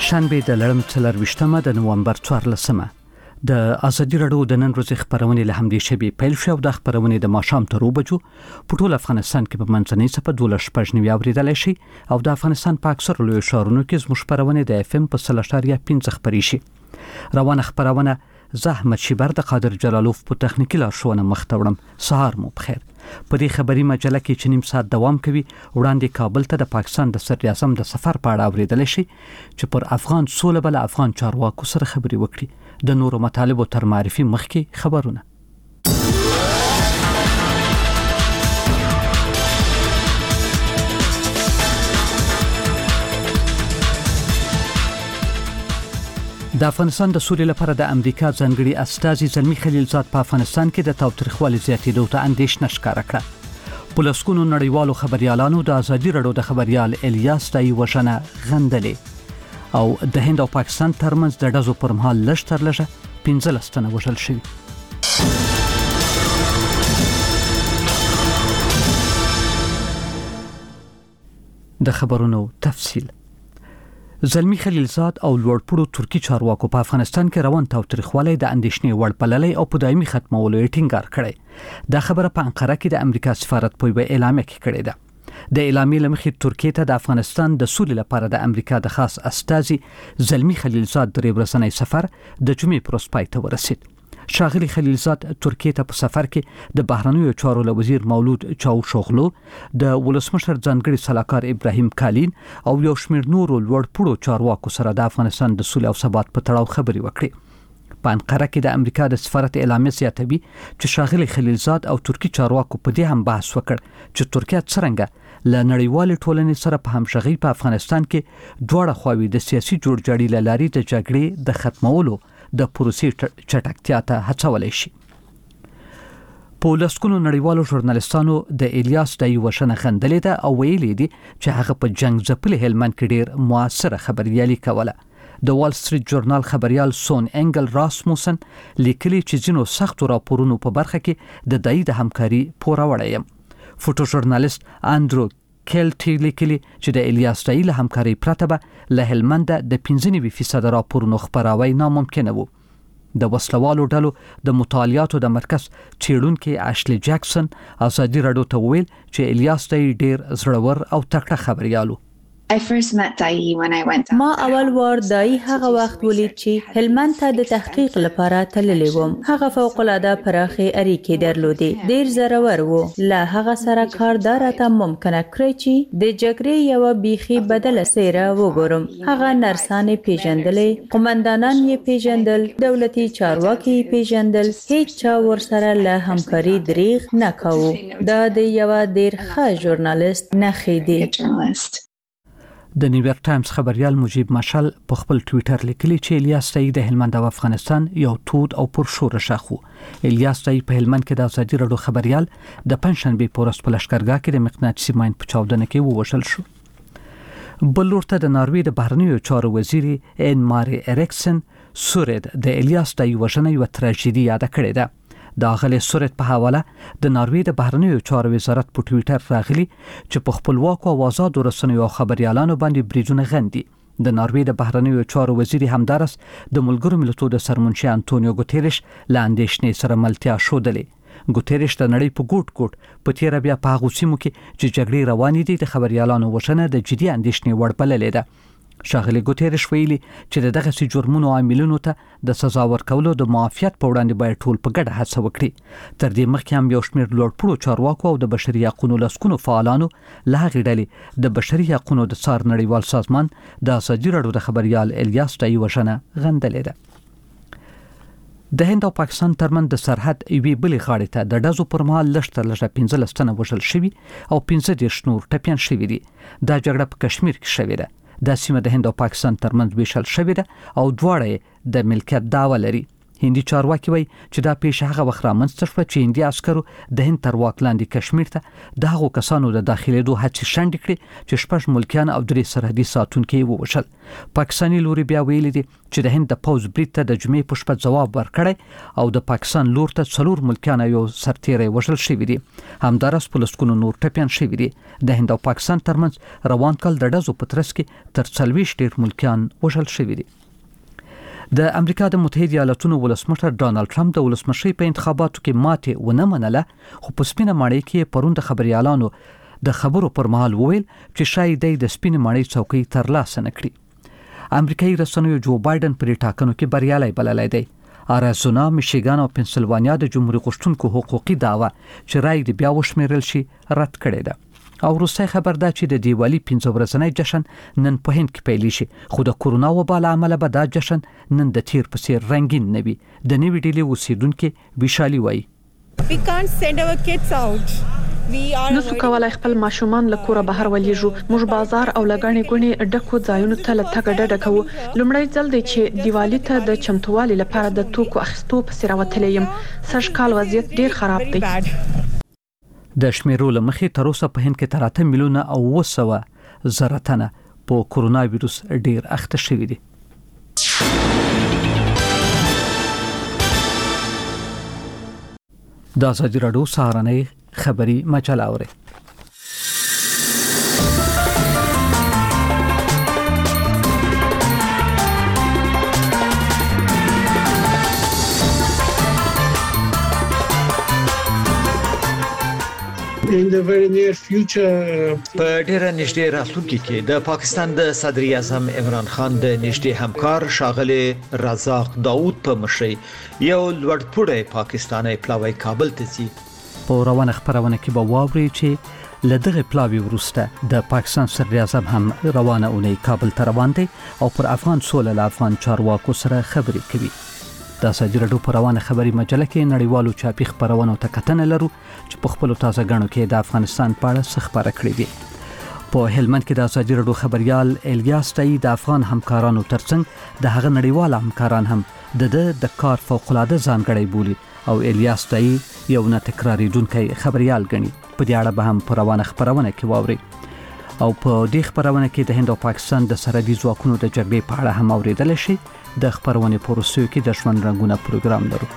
شنبه د لړم 24 د نومبر 14 د ازادي راډیو د نن ورځې خبرونه له همدې شبي پیل شو د خبرونه د ماښام تر 2 بجو په ټول افغانستان کې په منځنۍ صفه 12 اوریدل شي او د افغانستان په اکثر لوی ښارونو کې زموږ خبرونه د اف ام په 3.5 خبري شي. روانه خبرونه زحمت شیبر د قادر جلالوف په تخنیکی لارښوونه مختوړم. سهار مو بخیر. په دې خبري مجله کې چې نیم ساعت دوام کوي وړاندې کابل ته د پاکستان د صدر اعظم د سفر په اړه اوریدل شي چې پر افغان سوله بل افغان چارواکو سره خبري وکړي. د نورو مطالبو تر معرفي مخکې خبرونه. د افغانستان د سولې لپاره د امریکا ځانګړي استازي زلمی خلیلزاد په افغانستان کې د تاوتریخوالي زیاتېدو ته اندېښنه ښکاره کړه. په لسګونو نړیوالو خبريالانو د ازادي راډیو د خبريال الیاس دای وژنه غندلې او د هند او پاکستان ترمنځ د ډزو پر مهال لږ تر لږه 15 تنه وژل شوي. د خبرونو تفصیل. زلمی خلیلزاد او لوړپوړو ترکی چارواکو په افغانستان کې روان تاوتریخوالی د اندېښنې وړ بللی او په دایمي ختمولو یې ټینګار کړی. دا خبره په انقره کې د امریکا سفارت په یوه اعلامیه کې کړې ده. د اعلامیې له مخې ترکیې ته د افغانستان د سولې لپاره د امریکا د خاص استازي زلمی خلیلزاد د 3 ورځنی سفر د جمعې پر ورځ پای ته ورسید. شاغلی خلیلزاد ترکیې ته په سفر کې د بهرنیو چارو وزیر مولود چاوشوغلو، د ولسمشر ځانګړي سلاکار ابراهیم کالین او یو شمېر نورو لوړپوړو چارواکو سره د افغانستان د سولې او ثبات په تړاو خبري وکړي. په انقره کې د امریکا د سفارت اعلامیه زیاتوي چې شاغلی خلیلزاد او ترکی چارواکو په دې هم بحث وکړ چې ترکیه څرنګه له نړیوال ټولنې سره په همغږي په افغانستان کې دواړه خواوې د سیاسي جوړجاړي لاري د جګړې د ختمولو د پروسې چټکتیا ته هڅولای شي. په لسګونو نړیوالو ژورنالستانو د الیاس دای وژنه غندلې ده او ویلي دي چې هغه په جنگ ځپلي هلمند کې ډیر موثره خبريالي کوله. د وال سټریټ ژورنال خبريال سون انګل راسموسن لیکلي چې ځینو سختو راپورونو په برخه کې د دای د همکاري پوروړی یم. فوټو ژورنالیست اندرو کلټی لیکلي چې د الیاس دای له همکاري پرته به له هلمند د 15% راپورونو خبراوی ناممکن وو. د وسلوالو ډلو د مطالعاتو د مرکز چیرونکو اشلی جکسن ازادي راډیو ته ویل چې الیاس دای ډیر زړور او تکړه خبريالو. I first met Dai when I went ما اول وار دای هغه وخت ولید چې هلمند ته د تحقیق لپاره تللی وم. هغه فوق العاده پراخه اړیکې درلودې. ډیر زړور وو. له هغه سره کار دراته ممکنه کړی چې د جګړې یو بیخي بدله سیره وګورم. هغه نرسانې پیژندلې، قومندانان یې پیژندل، دولتي چارواکي پیژندل. هیڅ چا ورسره له همکاري دریغ نه کاوه. دا د یو ډیر ښه ژورنالیست نښې دي. د نیویارک ټایمز خبريال مجيب مشال په خپل ټوئیټر لیکلی چې الیاس دای د هلمند او افغانستان یو تود او پرشور شخو. الیاس دای په هلمند کې د ازادي راډیو خبريال د پنځشنبه په ورځ په لشکرګاه کې د مقناطیسي ماین په چاودنه کې ووژل شو. بل ورته د ناروې د بهرنیو چارو وزیر ان ماری اریکسن سورید د الیاس دای وژنه یو تراژیدي یاد کړې ده. د غلې سورت په حواله د ناروې د بهرنیو چارو وزارت په ټوئیټر راغلی چې په خپلواکو او آزادو رسنیو خبريالانو باندې بریدونه غندي. د ناروې د بهرنیو چارو وزیر همدارس د ملګرو ملتونو د سرمنشي انټونیو ګوتيرش له اندېښنې سره ملتیا شودلې. ګوتيرش د نړۍ په ګوټ ګوټ په تیر بیا په هغه سیمو کې چې جګړې روانې دي د خبريالانو وژنه د جدي اندېښنې وړ بللې ده. شاغلی ګوتيرش ویلي چې دغه سي جرمونو عاملونو ته د سزا ورکولو د معافیت په وړاندې باید ټول په ګډه هڅه وکړي. تر دې مخکې هم یو شمېر لوړپوړو چارواکو او د بشري حقوقو لسکونو فعالانو له هغې ډلې د بشري حقوقو د څار نړیوال سازمان د ازادي راډیو د خبريال الیاس دای وژنه غندلې ده. د هند او پاکستان ترمن د سرحد یوې بلې غاړې ته د ډزو پر مهال لږ تر لږه 15 تنه وژل شوي او 15 نور ټپیان شوي دي. دا جګړه په کشمیر کې شوې ده. دا سیمه د هند او پاکستان ترمنځ ویشل شوې ده او دواړه د ملکیت دعوه لري. هندي چارواکي وایي چې دا پیښه هغه وخت رامنځته شوه چې هندي عسکرو د هند تر واک لاندې کشمیر ته د هغو کسانو د داخلېدو هڅې شنډې کړې چې 6 ملکیان او 3 سرحدي ساتونکي یې ووژل. پاکستاني لوري بیا ویلي دي چې د هند د پوځ برید ته د جمعې په شپه ځواب ورکړی او د پاکستان لور ته 4 ملکیان یو سرتیری وژل شوي دي. همداراز په لسګونو نور ټپیان شوي دي. د هند او پاکستان ترمنځ روان کال د ډزو په ترڅ کې تر 40 ډیر ملکیان وژل شوي دي. د امریکا د متحده ایالاتونو ولسمشر ډانلډ ټرمپ د ولسمشرۍ په انتخاباتو کې ماته ونه منله، خو په سپینه ماڼۍ کې پروند خبريالانو د خبرو پر مهال وویل چې شاید د سپینه ماڼۍ څوکۍ ترلاسه نکړي. امریکایي رسنیو جو بایدن پر ټاکنو کې بریالي بللی دی. اریزونا، میشیګان او پنسلوانیا د جمهوریت غوښتونکو حقوقي دعوه چې رای د بیا وشمیرل شي رد کړې ده. او روسي خبر ده چې د دیوالی 15 ورځنی جشن نن په هند کې پیل شي، خو د کورونا وبا له امله به دا جشن نن د تیر په څیر رنگین نه وي. د نوې ډیلي اوسیدونکو بشالي وایي We can't send our kids out. نسو کولای خپل ماشومان له کوره بهر ولېږو. موږ بازار او لګڼې ګونې ډکو ځایونو ته له تګ ډډه کوو. لومړی ځل دی چې دیوالی ته د چمتووالي لپاره د توکو اخیستو پسې راوتلی یم. سږ کال وضعیت ډیر خراب دی. د شمیرو له مخې تر اوسه په هند کې تر 8 میلیونه او 900 زره تنه په کورونا وایروس ډیر اخته شوي دي. د ازادي راډیو سهارنۍ خبری مجله اوري. In the very near future په ډیره نږدې راتلونکي کې د پاکستان د صدر اعظم عمران خان د نږدې همکار ښاغلی رزاق داوود په مشرۍ یو لوړپوړی پاکستاني پلاوی کابل ته ځي. په روانه خبرونه کې به واوري چې لدغه پلاوی وروسته د پاکستان صدر اعظم هم روانه اونۍ کابل ته روان دی او پر افغان سوله له افغان چارواکو سره خبرې کوي. د ازادي راډیو په روانه خبري مجله کې نړیوالو چاپی خبرونو ته کتنه لرو چې په خپل تازه غنو کې د افغانستان په اړه څه خبره کړې دي. په هلمند کې د ازادي راډیو خبريال الیاس تای د افغان همکارانو ترڅنګ د هغه نړیوال همکاران هم د کار فوق العاده ځانګړی بولي او الیاس تای یو نه تکراریدونکو خبريال ګڼي. په دې اړه به هم په روانه خبرونه کې واوري. او په دې خبرونه کې د هند او پاکستان د سرحدي ځواکونو د جګړې په اړه هم اوریدل شي. د خبرونه پروسې کې د ژوند رنگونه پروګرام لرو.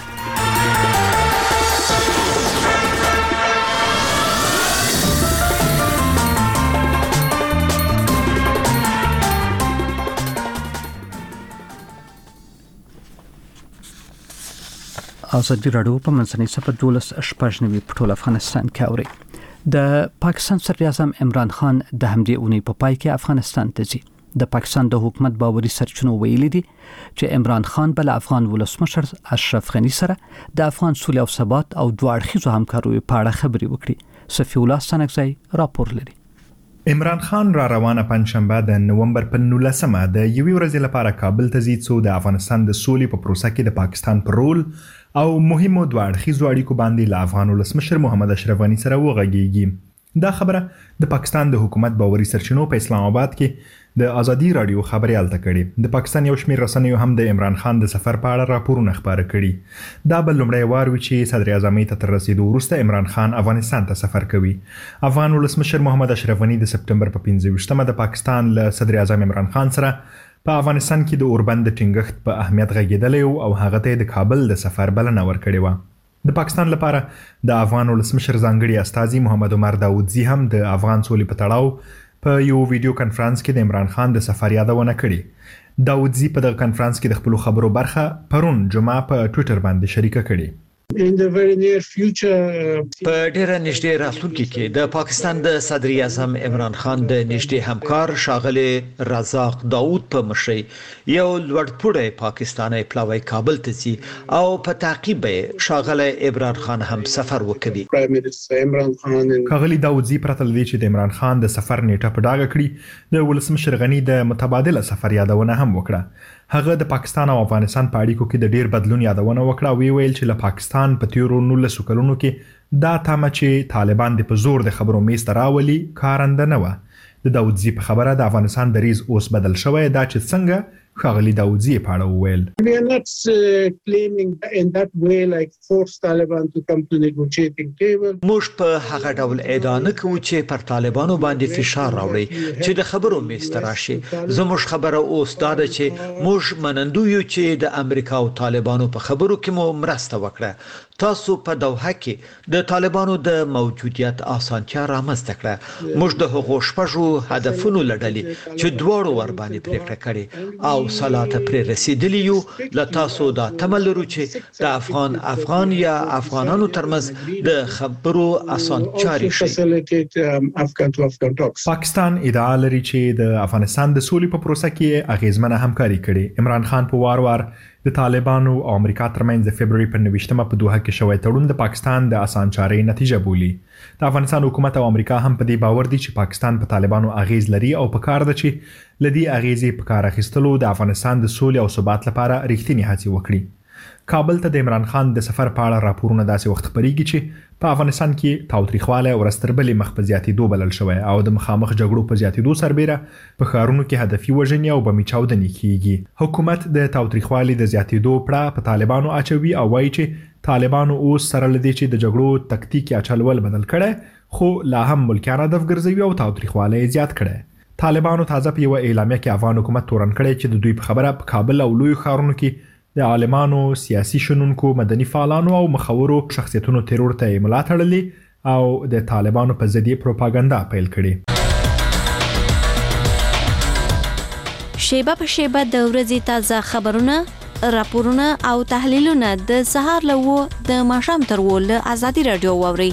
ازادي راډیو په منځنۍ صفحه 12 په ټول افغانستان کې اوري. د پاکستان صدر اعظم عمران خان د همدې اونۍ په پای کې افغانستان ته ځي. د پاکستان د حکومت باوري سرچینو ویلي دي چې عمران خان بل افغان ولسمشر اشرف غنی سره د افغان سولې او ثبات او دوه اړخیزو همکاریو په اړه خبرې وکړي. صفی الله سنگزی راپور لري. عمران خان را روانه پنځشنبه د نومبر په 19مه د یوې ورځې لپاره کابل ته ځي څو د افغانستان د سولې په پروسه کې د پاکستان پر رول او مهمو دوه اړخیزو اړیکو باندې له افغان ولسمشر محمد اشرف غنی سره وغږیږي. دا خبره د پاکستان د حکومت باوري سرچینو په اسلام آباد کې د ازادي راډیو خبريال ته کړي. د پاکستان یو شمېر رسنیو هم د عمران خان د سفر په اړه راپورونه خبره کړي. دا بل لومړی وار و چې صدر اعظم ته تر رسیدو وروسته عمران خان افغانستان ته سفر کوي. افغان ولسمشر محمد اشرف غنی د سپټمبر په 15مه د پاکستان له صدر اعظم عمران خان سره په افغانستان کې د اوربند ټینګښت په اهمیت غږیدلی او هغه ته د کابل د سفر بلنه ورکړې و. د پاکستان لپاره د افغان ولسمشر ځانګړي استازي محمد عمر داودزي هم د افغان سولې په تړاو په یو ویډیو کانفرنس کې د عمران خان د سفر یادونه کړې. داودزي په دغه کانفرنس کې د خپل خبرو برخه پرون جمعه په ټوئیټر باندې شریکه کړې. In the very near future په ډیره نږدې راتلونکي کې د پاکستان د صدر اعظم عمران خان د نږدې همکار ښاغلی رزاق داوود په مشرۍ یو لوړپوړی پاکستاني پلاوی کابل ته ځي او په تعقیب یې ښاغلی عمران خان هم سفر وکړي. ښاغلی داودزي پرته له دې چې د عمران خان د سفر نیټه په ډاګه کړي د ولسمشر غنی د متبادله سفر یادونه هم وکړه. هغه د پاکستان او افغانستان په اړیکو کې د ډیر بدلون یادونه وکړه او ویل چې له پاکستان په تیرو 19 کلونو کې دا تمه چې طالبان د په زور د خبرو میز ته راولي کارنده نه و. د داودزي په خبره د افغانستان دریز اوس بدل شوی دا چې څنګه ښاغلي داودزي په اړه وویل. We are not claiming in that way like force Taliban to come to negotiating table. موږ په هغه ډول ادعا نه کوو چې پر طالبانو باندې فشار راوړي چې د خبرو میز راشي. زموږ خبره اوس دا ده چې موږ منندوی یو چې د امریکا او طالبانو په خبرو کې مو مرسته وکړه. تاسو په دوحه کې د طالبانو د موجودیت اسانتیا رامنځته کړه. موږ د هغو شپږو هدفونو لړلې چې دواړو ور باندې پریکړه کړې او صلاته پرې رسیدلی یو. له تاسو دا تمل لرو چې د افغان یا افغانانو ترمنځ د خبرو اسانتیا راشي. پاکستان ادعا لري چې د افغانستان د سولې په پروسه کې اغیزمنه همکاري کړې. عمران خان په وار د طالبانو او امریکا ترمنځ د فبرवरी په 29مه په دوحه کې شوی تړون د پاکستان د اسانچاري نتیجه بولی. د افغانستان حکومت او امریکا هم په دې باور دي چې پاکستان په طالبانو اغیز لري او په کار ده چې لدی اغیزې په کار اخیستلو د افغانستان د سولې او ثبات لپاره رښتینی هڅې وکړي. کابل ته د عمران خان د سفر په اړه راپورونه داسې وخت خبريږي چې په افغانستان کې تاوتریخواله او رستربلې مخ په زیاتېدو بلل شوی او د مخامخ جګړو په زیاتېدو سربېره په ښارونو کې هدفي وژنې او بمي چاودنې کیږي. حکومت د تاوتریخوالې د زیاتېدو پړه په طالبانو اچوي او وایي چې طالبانو اوس سره لدی چې د جګړو تکتیک اچلول بدل کړي خو لا هم ملکیان هدف ګرځوي او تاوتریخواله زیات کړي. طالبانو تازه په یو اعلامیه کې افغان حکومت تورن کړی چې د دوی په خبره په کابل او لوی ښارونو کې د عالمانو، سیاسي شنونکو، مدني فعالانو او مخورو شخصیتونو ترور ته ملا تړلې او د طالبانو په ضد پروپاګاندا پیل کړي. شیبه په شیبه د ورځې تازه خبرونه، راپورونه او تحلیلونه د سهار له د ماښام تر ول آزادي رادیو واوري.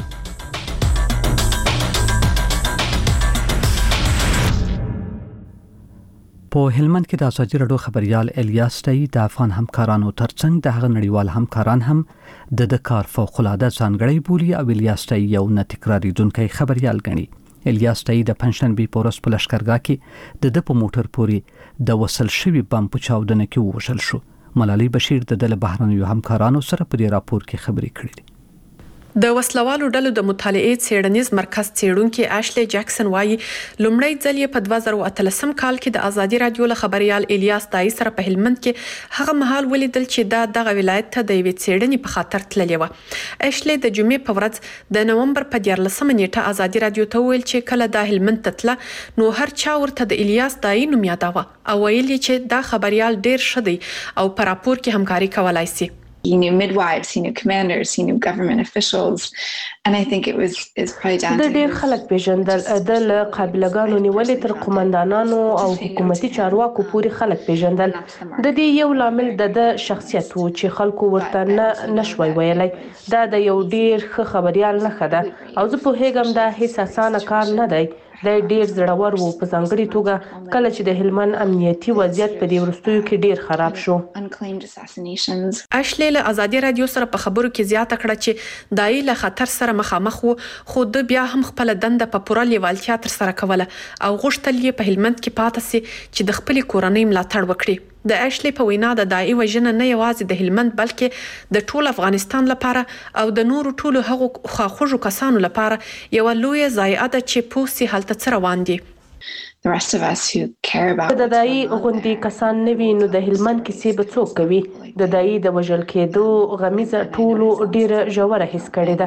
په هلمند کې د ازادي رادیو خبريال الیاس تایی د افغان همکارانو ترڅنګ د هغه نړیوال همکاران هم د کار فوق العاده ځانګړی بولی او الیاس تایی یو نتکراریدونکو خبريال ګڼي. الیاس تایی د پنځشنبه په ورځ په لشکرګاه کې د په موټر پوري د وصل شوی بم په چاودنه کې وشل شو. ملالي بشیر د بهرنیو همکارانو سره په دې راپور کې خبري کړې. د وسلوالو ډلو د مطالعې څېړنیز مرکز څېړونکي آشلي جکسن وايي لومړی ځل یې په 2013 کال کې د ازادي رادیو له خبريال الیاس تایی سره په هلمند کې هغه مهال ولیدل چې دغه ولایت ته د یوې څېړنې په خاطر تللی و. آشلي د جمعې په ورځ د نومبر په 14 نیټه ازادي رادیو ته ویل چې کله د هلمند ته تله نو هر چا ورته د الیاس تایی نوم یاداوه او ویل چې دا خبريال ډیر ښه دی او په راپور کې همکاري کولای شي. He knew midwives, he knew commanders, he knew government officials, and I think is probably down to د ډېر خلک پیژندل د قابلګانو نیولې تر قومندانانو او حکومتي چارواکو پورې خلک پیژندل. د دې یو لامل د شخصیت وو چې خلکو ورته نشوي ویلای. دا د یو ډېر ښه خبريال نه خده او زه په هیګم دا هیڅ اسانه کار نه دی. د ډیر زړور وو په ځانګړي توګه کله چې د هلمند امنیتي وضعیت په دې ورستیو کې ډیر خراب شو. آشلي له ازادي رادیو سره په خبرو کې زیاته کړه چې دای له خطر سره مخامخ وو خو د بیا هم خپل دنده په پوره لیوالتیا تر سره کوله او غوښتل یې په هلمند کې پاتې سي چې د خپل کورنۍ ملاتړ وکړي. د آشلي په وینا د دای وژنه نه یوازې د هلمند بلکې د ټول افغانستان لپاره او د نورو ټولو هغو خواخوږو کسانو لپاره یو لوی ضایعه ده چې پوسی حالت سره روان دي. The rest of us who care about د دای غوندي کسان نوي نو د هلمند کې به څوک کوي. د دای د وژل کېدو غمیزه ټولو ډیره ژوره حس کړې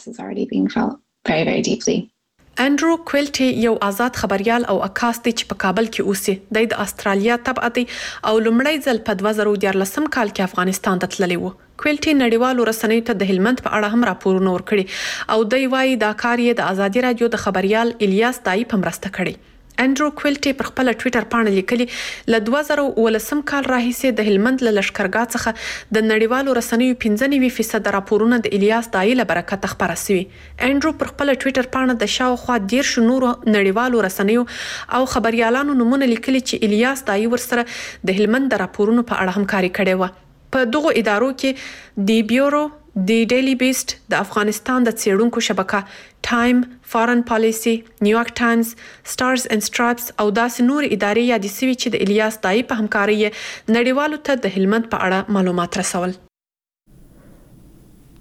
ده. انډرو کویلټي یو آزاد خبريال او عکاس دی چې په کابل کې اوسي. د استرالیا تبع دی او لومړی ځل په 2014 کال کې افغانستان ته تللی وو. کویلټي نړیوالو رسنیو ته د هلمند په اړه هم راپورونه ورکړي او دوی وايي دا کار یې د ازادي رادیو د خبريال الیاس تایی په مرسته کړی. انډرو کویلټي پر خپل ټوئیټر باندې لیکلي ل 2019 کال راهیسې د هلمند له لشکرګاه څخه د نړیوالو رسنیو 95% راپورونه د الیاس تایی له برکت خبره شوي. انډرو پر خپل ټوئیټر باندې د شاوخوا 10 نورو نړیوالو رسنیو او خبريالانو نمونه لیکلي چې الیاس تایی ورسره د هلمند د راپورونو په اړه همکاري کړې و. په دغه ادارو کې دی بیورو، دی ډیلی بیست، د افغانستان د څېړونکو شبکه، ټایم، فارن پالیسی، نیویارک ټایمز، سټارز اینڈ سټرایپس او داسې نور ادارې یادې شوي چې د الیاس تایی په همکارۍ نړیوالو ته د هلمند په اړه معلومات رسول.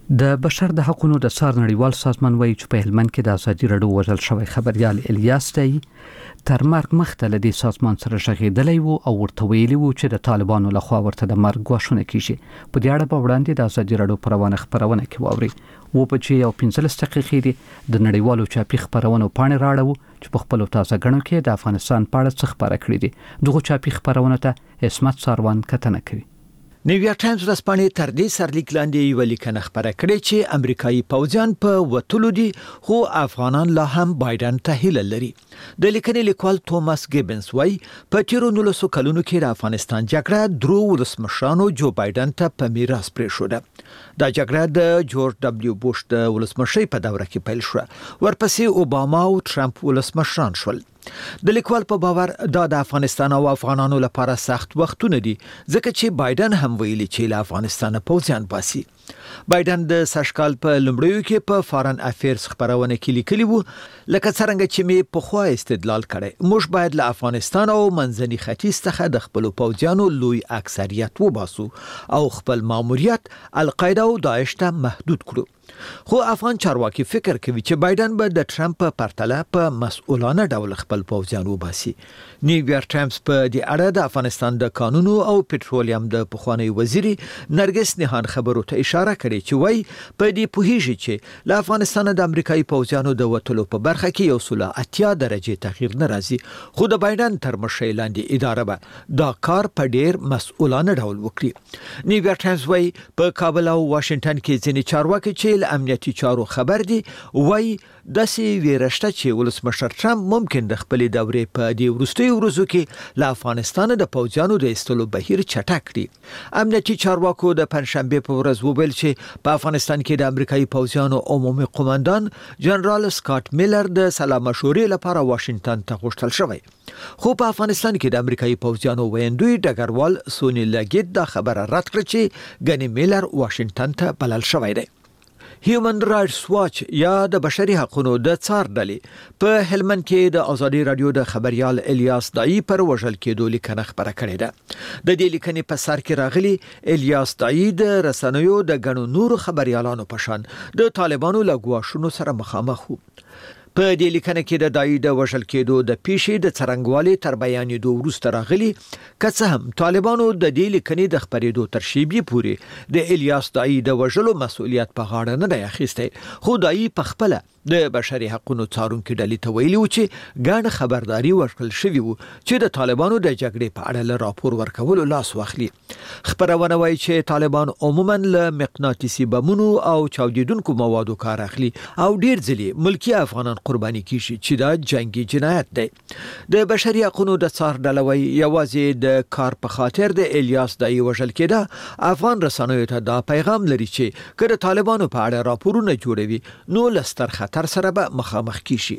د بشر د حقوقو د څار نړیوال سازمان وایي چې په هلمند کې د ازادي راډیو وژل شوی خبريال الیاس دی تر مرګ مخته له دې سازمان سره شغېدلی وو او ورته ویلي وو چې د طالبانو لخوا ورته د مرګ غوښتنه کیږي. په دې اړه په وړاندې د ازادي راډیو پروانه خبرونه کې واوري و په چې یو 15 دقیقې دي د نړیوالو چاپی خبرونو پاڼې راړو چې په خپل تازه غنو کې د افغانستان په اړه څه خبره کړې دي. دغه چاپی خبرونه ته اسمت ساروان کتنه کوي. نیویارک ټایمز ورځپاڼې تر دې سرلیک لاندې یو لیکنه خبره کړې چې امریکایي پوځیان په وټلو دي خو افغانان لا هم بایدن ته هیله لري. د لیکنې لیکوال توماس ګیبنز وایي په تیرو 19 کلونو کې د افغانستان جګړه درو ولسمشرانو جو بایدن ته په میراث پرېښوده. دا جګړه د جورج دبلیو بوش د ولسمشۍ په دوره کې پیل شوه. ورپسې اوباما او ټرمپ ولسمشران شول. د لیکوال په باور دا د افغانستان او افغانانو لپاره سخت وختونه دي ځکه چې بایدن هم ویلي چې له افغانستان پوځیان باسي. بایدن د سشکال په لومړیو کې په فارن افیرز خبرونه کې لیکلی وو لکه څنګه چې می په خوا استدلال کړي موږ باید له افغانستان او منځني ختیځ څخه د خپل پوځیانو لوی اکثریت وباسو او خپل ماموریت القاعده او داعش ته محدود کړو. خو افغان چارواکي فکر کوي چې بایدن به د ټرمپ په پرتله په مسؤلانه ډول خپل پوځیان وباسي. نیویارک ټایمز په دې اړه د افغانستان د قانونو او پټرولیم د پخوانی وزیر نرګس نهان خبرو ته اشاره کړې چې وایي په دې پوهیږي چې له افغانستان د امریکایي پوځیانو د وټلو په برخه کې یو سل 80 درجه تغییر نه راځي خو د بایدن تر مشرۍ لاندې اداره به دا کار په ډیر مسؤلانه ډول وکړي. نیویارک ټایمز وایي په کابل او واشنگټن کې ځینې چارواکي چې امنیتي چارو خبر دي وایي داسې ویرشته چې ولسمشر ټرمپ ممکن د خپلې دورې په دې وروستیو ورځو کې له افغانستان د پوځیانو د ایستلو بهیر چټک کړي. امنیتي چارواکو د پنځشنبه په ورځ وویل چې په افغانستان کې د امریکایي پوځیانو عمومي قوماندان جنرال سکاټ میلر د سلا مشورې لپاره واشنگټن ته غوښتل شوی. خو په افغانستان کې د امریکایي پوځیانو ویندوی ډګروال سونی لګید دا خبره رد کړه چې ګنی میلر واشنگټن ته بلل شوی دی. هیومن رائټس واچ یا د بشري حقوقو د څار ډلې په هلمند کې د ازادي رادیو د خبريال الیاس دای پر وژل کېدو لیکنه خبره کړې ده. د دې لیکنې په سر کې راغلي الیاس دای د رسنیو د غنو نور خبريالانو په شان د طالبانو لګواشونو سره مخامخ وو. په دې لیکنه کې د دای د وژل کېدو د پیښې د څرنګوالي تر بیانېدو وروسته راغلي که څه هم طالبانو د دې لیکنې د خبرېدو تر شیبې پورې د الیاس دای د وژلو مسؤلیت په غاړه نه دی اخیستی خو دای په خپل د بشري حقوقو څارونکو ډلې ته ویلي و چې ګڼ خبرداري ورکړل شوی وو چې د طالبانو د جګړې په اړه راپور ورکولو لاس واخلي. خبرونه وایي چې طالبان عموما له مقناطیسي بمونو او چاودیدونکو موادو کار اخلي او ډیر ځلې ملکی افغانان قرباني کیږي چې دا جنگي جنایت دی. د بشري حقوقو د څار ډله وایي یوازې د کار په خاطر د الیاس دای وژل کېده. افغان رسنیو ته دا پیغام لري چې کله طالبانو په اړه راپورونه جوړوي نو لستر خطر سره به مخامخ کیشي.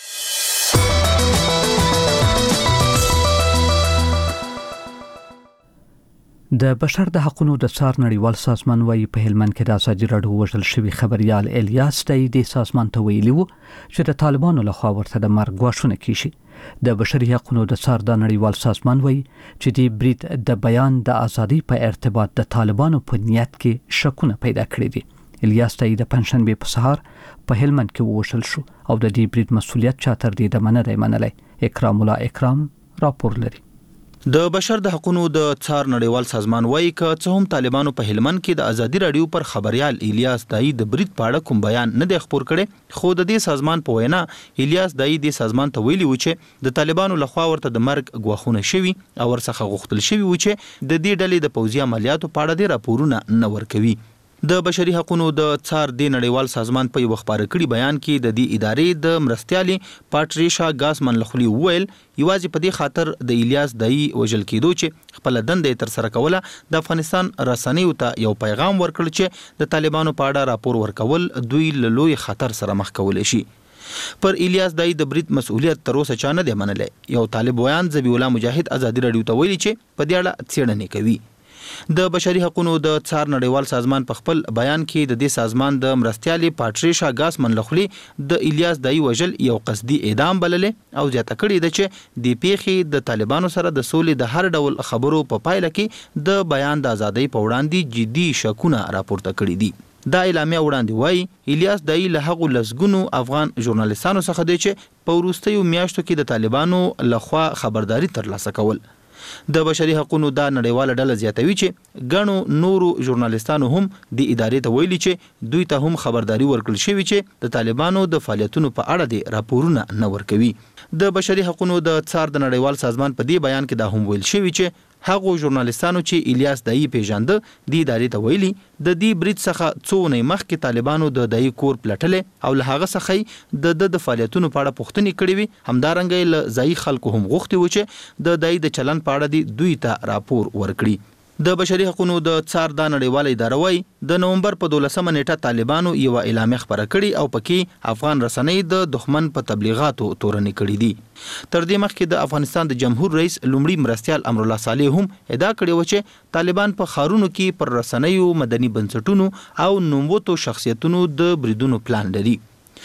د بشر د حقوقو د څار نړیوال سازمان وایي په هلمند کې د ازادي راډیو وژل شوی خبريال الیاس دی د سازمان ته ویلي وو چې د طالبانو لخوا ورته د مرګ غوښتنه کیږي. د بشري حقوقو د څار د نړیوال سازمان وایي چې د برید د بیان د ازادي په ارتباط د طالبانو په نیت کې شکونه پیدا کړی دي. الیاس دی د پنځشنبه په سهار په هلمند کې ووژل شو او د دې برید مسؤلیت چا تر دې د منلای منلای. اکرام الله اکرام راپور لري. د بشر د حقوقو د څار نړیوال سازمان وایي چې څه هم طالبانو په هلمند کې د ازادي راډیو پر خبريال الیاس دای د برید په اړه کوم بیان نه دی خبر کړي خو د دې سازمان په وینا الیاس دای د سازمان ته ویلي و چې د طالبانو لخوا ورته د مرګ غوښتنه شوی او ورڅخه غوښتل شوی و چې د دې ډلې د پوځي عملیاتو په اړه د راپورونه نه ورکوي. د بشري حقوقو د څار د نړیوال سازمان په یو خبري کړي بیان کې د دې ادارې د مرستيالي پاټریشا ګاسمن لخوا ویل یوازې په دې خاطر د الیاس دای وژل کېدو چې خپل دندې تر سره کوله د افغانستان رسنیو ته یو پیغام ورکړ چې د طالبانو په اړه راپور ورکول دوی له لوی خطر سره مخ کول شي. پر الیاس دای د برید مسؤلیت تر اوسه چا نه دی منلی. یو طالب ویان ذبیح الله مجاهد ازادي راډیو ته ویلي چې په دې اړه څېړنې کوي. د بشري حقوقو د څار نړیوال سازمان په خپل بیان کې د دې سازمان د مرستيالي پاټریشا ګاسمن لخوا د الیاس دای وژل یو قصدي اعدام بللې او ځاته کړی د چې د پیښې د طالبانو سره د سولې د هر ډول خبرو په پایله کې د بیان د ازادۍ په وړاندې جدي شکونه راپورته کړي دي. دا اعلامیه وړاندې وایي الیاس دای له هغو لسګونو افغان ژورنالیستانو څخه دی چې په وروستیو میاشتو کې د طالبانو لخوا خبرداري ترلاسه کول. د بشري حقوقو دا نړیواله ډله زیاتوي چې ګڼو نورو ژورنالیستانو هم د ادارې ته ویلي چې دوی ته هم خبرداري ورکړل شوې چې د طالبانو د فعالیتونو په اړه د راپورونه نه ورکوي. د بشري حقوقو د څار د نړیوال سازمان په دې بیان کې دا هم ویل شوی چې هغه ژورنالیستانو چې الیاس دای پیژانده د ادارې ته ویلي د دې برید څخه څو نه مخکې طالبانو د دای کور پلټلې او له هغه څخه د فعالیتونو په اړه پوښتنې کړې وي. همدارنګه له ځای خلکو هم غوښتي و چې د دای د چلن په اړه دوی ته راپور ورکړي. د بشري حقوقو د څار د نړیواله اداره وايي د نومبر په 12مه نیټه طالبانو یو اعلامیه خبره کړې او پکې افغان رسنۍ د دښمن په تبلیغاتو تورنې کړې دي. تر دې مخکې د افغانستان د جمهور رئیس لومړي مرستیال امرالله صالح هم ادعا کړې و چې طالبان په خارونو کې پر رسنیو مدني بنسټونو او نوموتو شخصیتونو د بریدونو پلان لري.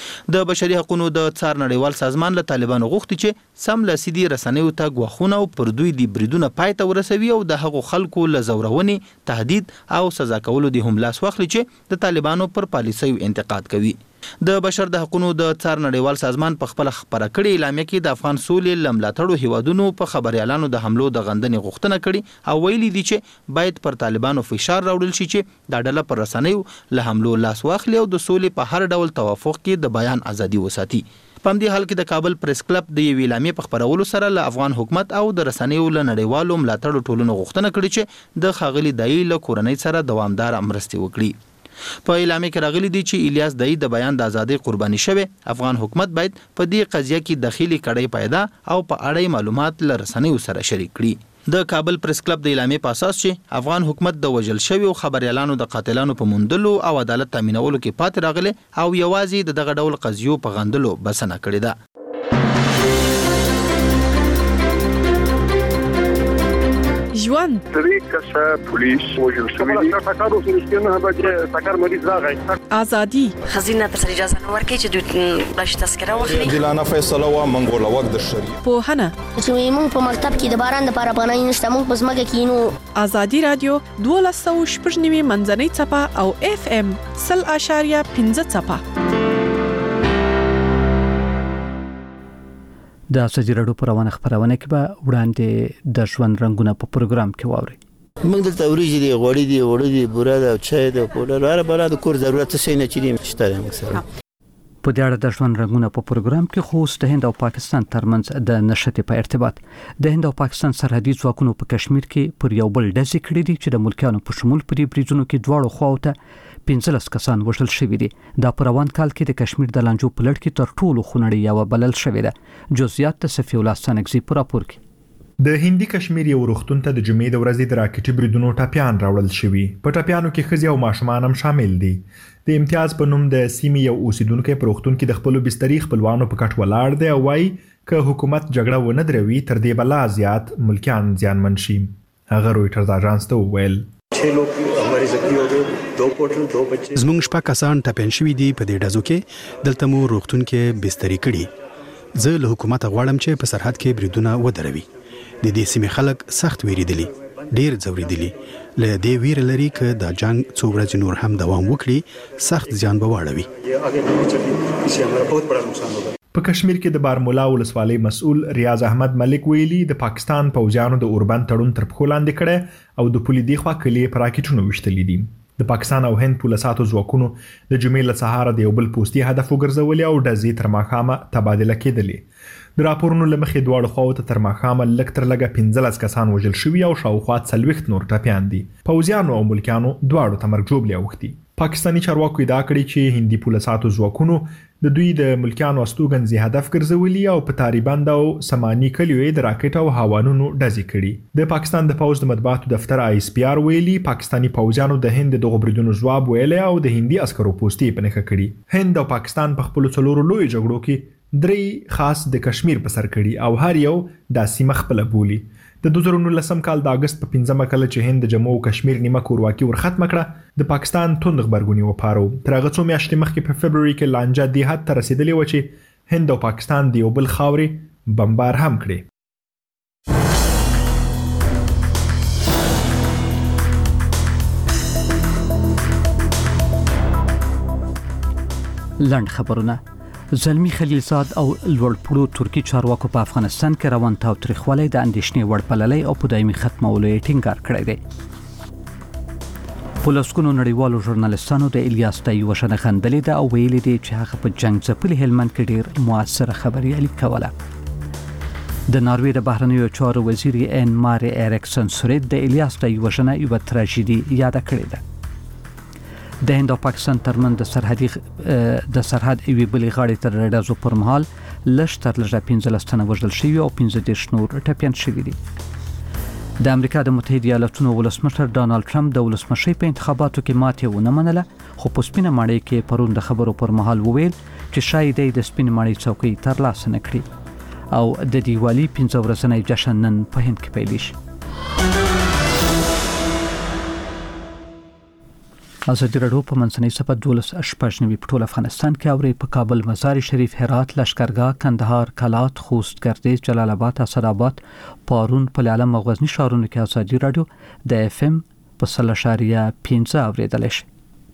د بشري حقوقو د څار نړیوال سازمان له طالبانو غوښتي چې سم لاسیدي رسنیو ته غوښونه او پر دوی د بریدونه پای ته ورسوي او د هغو خلکو له زورونې تهدید او سزا کولو د هم لاس واخلي چې د طالبانو پر پالیسیو انتقاد کوي. د بشر د حقوقو د څار نړیوال سازمان په خپل خبره کړې اعلامیه کې د افغان سولې لملاتړو هیوادونو په خبريالانو د حملو د غندنې غوښتنه کړې او ویلي دي چې باید پر طالبانو فشار راوړل شي چې دا ډله پر رسنیو له حملو لاس واخلي او د سولې په هر ډول توافق کې د بیان ازادي وساتي. په همدې حال کې د کابل پریس کلب د یوې اعلامیې په خبرولو سره له افغان حکومت او د رسنیو له نړیوالو ملاتړو ټولنو غوښتنه کړې چې د ښاغلي دای له کورنۍ سره دوامدار مرستې وکړي. په اعلامیه کې راغلي دي چې الیاس دای د بیان د ازادۍ قرباني شوی. افغان حکومت باید په دې قضیه کې داخلي کړۍ پیدا او په اړه معلومات له رسنیو سره شریک کړي. د کابل پریس کلب د اعلامیې په اساس چې افغان حکومت د وژل شوی او خبريالانو د قاتلانو په موندلو او عدالت تامینولو کې پاتې راغلی او یوازې دغه ډول قضیو په غندلو بسنه کړې ده. ژوند طریقه پولیس وژل شوی دي ټاکر وسلسله نه بچ ټاکر مریض راغی ازادي خزینه تر اجازه نه ورکړي چې دوی بلش تذکره واخلي دلانه فیصله و منګول وخت د شری په هنه چې موږ په مکتب کې د باران لپاره پناه نشته موږ په ځمکه کې نو ازادي رادیو 1290 منځنۍ چپه او FM 0.5 چپه د ازادي رادیو پروانه خبرونه کې به وړاندې د ژوند رنگونه په پروګرام کې واوري. موږ د توريجي دی غوړي دی وړي دی بوره دا چای دی په لاره بل د کور ضرورت څه نه چي شته مثلا په دې اړه د ژوند رنگونه په پروګرام کې خو د هند او پاکستان ترمنځ د نشټې په ارتباط د هند او پاکستان سرحدي ځواکونو په کشمیر کې پر یو بل ډزې کړې دي چې د ملکانو په شمول په دې بریجونو کې دواړو خواو ته 15 کسان وژل شوي دي. دا په روان کال کې د کشمیر د لانجو په لړ کې تر ټولو خونړۍ یو بلل شوې ده. جزئیات د صفی الله سانګزي په راپور کې. د هندي کشمیر یو روغتون ته د جمعې د ورځې د راکټي بریدونو ټاپیان راوړل شوي. په ټاپیانو کې ښځې او ماشومان هم شامل دي. د امتیاز په نوم د سیمې یو اوسیدونکو په روغتون کې د خپل بسترې خپلوانو په کټ ولاړ دی او وايي چې حکومت جګړه ونه دروي تر دې بلا زیات ملکیان زیانمن شي. هغه رويټرز اژانس ته وویل زمونږ شپږ کسان ټپین شوي دي. په دې ډزو کې دلته مو روغتون کې بسترې کړي. زه له حکومت غواړم چې په سرحد کې بریدونه ودروي. د دې سیمې خلک سخت ویریدلي، ډیر ځوریدلي. له دې ویره لري چې دا جنگ څو ورځې نور هم دوام وکړي سخت زیان به واړوي. په کشمیر کې د بارمولا ولسوالۍ مسؤل ریاض احمد ملک ویلي د پاکستان پوځیانو د اوربند تړون تر پښو لاندې کړي او د پولي دی خوا کلی پر راکټونو وشتلې دي. د پاکستان او هند پولیساتو ځواکونو د جمعې له سهار د یو بل پوستي هدف وګرځولې او ډزې تر ماښامه تبادله کېدلې. د راپورونو لمخې دواړو خواو ته تر ماښامه لږ تر لږه 15 کسان وژل شوي او شاوخوا 40 نور ټپیان دي. پوځیانو او ملکیانو دواړو ته مرګ ژوبلې اوښتي. پاکستاني چارواکو ادعا کړې چې هندي پولیساتو ځواکونو د دوی د ملکیانو استوګنځي هدف ګرځولي او په تاریبند او سماني کلیو د راکټ او هاوانونو ډزې کړي. د پاکستان د پوځ د مطبوعاتو دفتر ISPR ویلي پاکستاني پوځیانو د هند دغه بریدونو جواب ویلی او د هندي عسکرو پوستي په نښه کړي. هند او پاکستان په خپل څلورو لوی جګړو کې درې خاص د کشمیر په سر کړي او هر یو د سیمه خپل بولی. د 2019 کال د اگست په 15 کال چې هند د جمهور کشمیر نیمه کورواکي ورختم کړه د پاکستان توند خبرګونی وپارو. تر هغه څو میاشتې مخکې په فبرवरी کې لانجه دی حد ته رسیدلې و چې هند او پاکستان د یو بل خاورې بمبار هم کړي. لند خبرونه. زلمی خلیلزاد او لوړپوړو ترکی چارواکو په افغانستان کې روان تاوتریخوالی د اندېښنې وړ بللی او په دایمي ختمولو یې ټینګار کړی دی. په لسګونو نړیوالو ژورنالستانو د الیاس دای وژنه غندلې ده او ویلي دي چې هغه په جنگ ځپلي هلمند کې ډېر موثره خبريالي کوله. د ناروې د بهرنیو چارو وزیر ان ماری اریکسن سورید د الیاس دای وژنه یو تراژیدي یاد کړې ده. د هند او پاکستان ترمنځ د سرحد ایوي بلې غاړې تر رډازو پر مهال لږ تر لږه 15 تنه وژل شوي او 15 نور ټپيان شوي دي. د امریکا د متحده ایالاتونو ولسمشر ډانلډ ټرمپ د ولسمشي په انتخاباتو کې ماتې ونه منله، خو په سپینه ماڼۍ کې پرون د خبرو پر مهال وویل چې شاید د سپینه ماڼۍ څوکۍ ترلاسه نه کړي او د دیوالي 15 ورځنی جشن نن په هند کې پیل شي. ازادي راډیو په منځنۍ صفحه 12 په ټول افغانستان کې اوري په کابل، مزار شریف، هرات، لشکرګاه، کندهار، کلات، خوست، گردیز، جلال آباد، اسداباد، پارون، پل علم او غزنی ښارونو کې ازادي راډیو د اف ام په 0.15 اوریدل شي.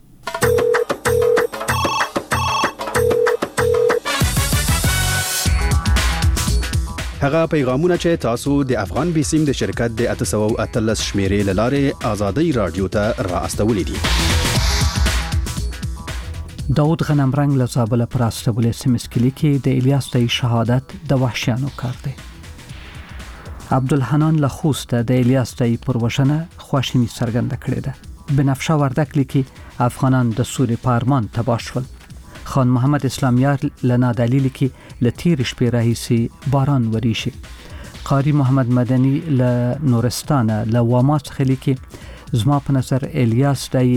هغه پیغامونه چې تاسو د افغان بیسیم د شرکت د 813 شمیرې لاره ازادي رادیو ته را استولې دي. داود غنم رنگ له زابل پر استولې سیمس کلی کې د الیاس د شهادت د وحشیانو کار دی. عبدالحنان له خوست د الیاس د پروژنه خوشحالي څرګنده کړې ده. بنفشه وردک لیکي افغانان د سوري پارمان تباه شول. خان محمد اسلامیار لنا دلیل کې لتیر شپې راهیسي باران وریشي. قاری محمد مدني له نورستان له وامات خلی کې زما په نظر الیاس دای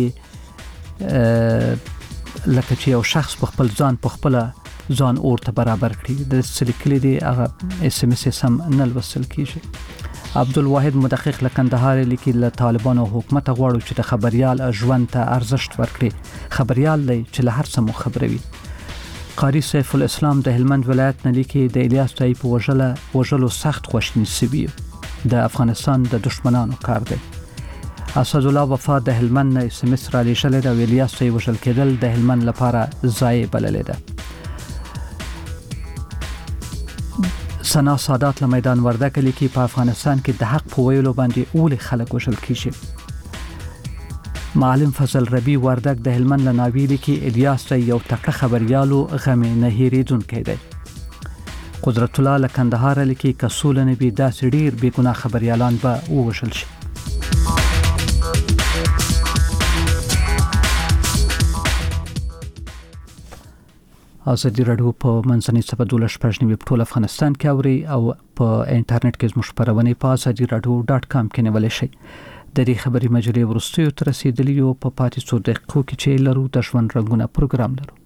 لکه چې یو شخص په خپل ځان اورته برابر کړي د سلیکلي دی هغه اس ام اس سم نل وصل کیږي. عبدالواحد مدقق لکندهار لیکي له طالبانو حکومت غواړي چې د خبريال ژوند ته ارزښت ورکړي. خبريال دی چې له هر څه مو خبروي. قاری سیف الاسلام د هلمند ولایت نه لیکي د الیاس دای په وژلو سخت خوشنی سوي د افغانستان د دشمنانو کار دی. اسد الله وفا د هلمند نه سمس را لېشل د الیاس دای وژل کېدل د هلمند لپاره ضایع بلل ده. سنا سادات له میدان وردک لیکي په افغانستان کې د حق په ویلو باندې اول خلک وژل کیږي. معلم فضل ربی وردک د هلمند له ناوی لیکي الیاس د یو تکړه خبريالو غم نه هېریدونکی دی. قدرت الله له کندهار لیکي کسول نبی داسې ډیر بې ګناه خبريالان به ووژل شي. ازادي راډیو په منځنۍ صفحه 12 په ټول افغانستان کې اوري او په انټرنیټ کې زموږ خبرونه په azadiiradio.com کې نیول شي. د دې خبري مجلې ورستیو تر رسیدلی او په پاتې څو دقیقو کې چې لرو د ژوند رنگونه پروګرام لرو.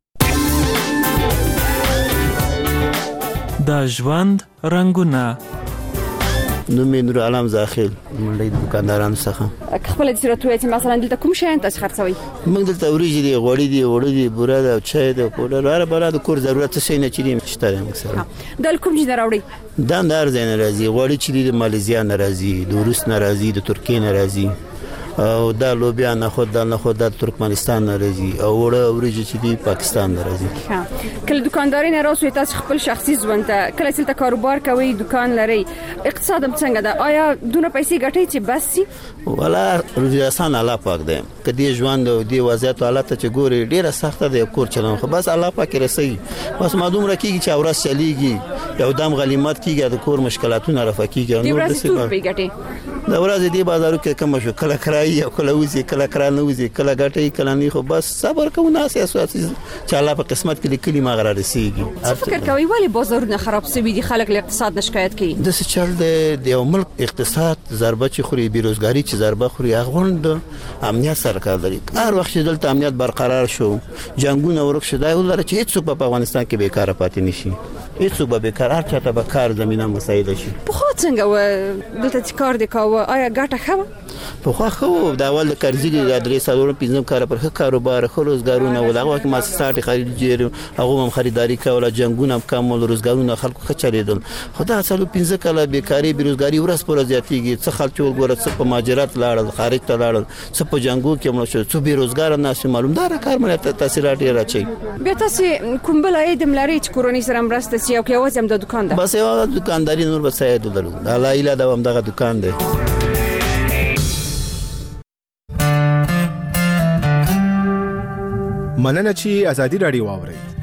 د ژوند رنگونه نو مې نور علام زاخیل منډي د دکاندارانو څخه خپل د سیرتوي چې مثلا دلته کوم شي تاسو خرڅوي؟ موږ دلته وريجي دي، غوړي دي، وړو دي، بوره ده، چای ده، پوډر واره بل د کور ضرورت څه نه چي شته مثلا. د کوم ځای راوړي؟ دا اندار زین راځي، غوړي چې د ماليزیا نه راځي، د روس نه راځي، د ترکیه نه راځي، او دا لوبیا نه خود د ترکمنستان نه راځي، او وړه وريجي چې د پاکستان نه راځي. کله دکانداري نه راوځي تاسو خپل شخصي ژوند ته کله چې کاروبار کوي دکان لري اقتصاد هم څنګه ده؟ آیا دونه پیسې ګټي چې بس سي؟ ولا روزي الله پاک ده. کدي ژوند او دی وضعیت حالت چې ګوري ډیره سخته ده کور چلون، خو بس الله پاک رسي. بس معلوم راکېږي چې اورس چلیږي یو دم غلیمات کیږي د کور مشکلاتونه رفقېږي. نو د څه په ګټي د ورځې دی بازارو کې کوم شو کله کرای او کله وځي کله کرانه وځي کله ګټي کله نه، خو بس صبر کوو ناس اساس چې الله په قسمت کې لیکلي ما غره رسیږي. فکر کوي ولی بازارونه خراب سوي دي خلک له اقتصاد نه شکایت کوي؟ د څه چل د یو ملک اقتصاد ضربه چې خوري بیروزګاری چې ضربه خوري غوند امنیت سرکار لري. هر وخت چې دلته امنیت برقرار شو جنگونه ورک شي دا ولر چې هیڅ په افغانستان کې بیکاره پاتې نشي. هیڅ به بیکار چاته به کار زمينه مساعده شي. په خو څنګه و دلته چې کار دی کاوه آیا ګټه خو په خو د اول قرضې د درې سالونو پنځم کار پر کاروبار خو روزګارونه ولغه کې مؤسسات خریدجیر هغه هم خریداري کوله جنگونه کم روزګارونه خلکو خچریدل خدای اصل 15 کاله بیکاری بیروزګاری ورس پر زیاتیږي څه خلک ورغره څه په ماجرات لاړل خارج ته لاړل څه په جنگو کې مړ شو څه بیروزګار ناس معلومدار کار مله تاثیرات یې راچي. بیا تاسو کوم بل اې د ملاري چې کورونی سره مرسته سی او کې وځم د دکان ده بس یو دکانداري نور بس یې دلو د لا اله د هم دغه دکان دی. مننه چې ازادي رادیو واوري